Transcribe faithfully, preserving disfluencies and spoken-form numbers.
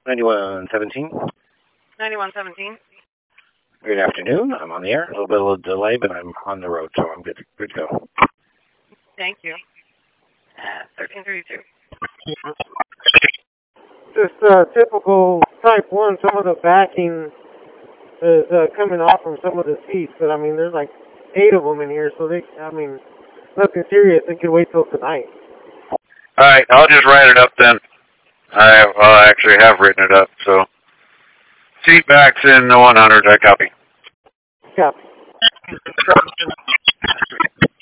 ninety-one seventeen. ninety-one seventeen. Good afternoon. I'm on the air. A little bit of a delay, but I'm on the road, so I'm good, good to go. Thank you. thirteen thirty-two. Just uh, typical type one, some of the backing is uh, coming off from some of the seats, but I mean, there's like eight of them in here, so they, I mean, nothing serious. They can wait till tonight. Alright, I'll just write it up then. I well, I actually have written it up, so. Seat backs in the one hundred, I copy. Copy.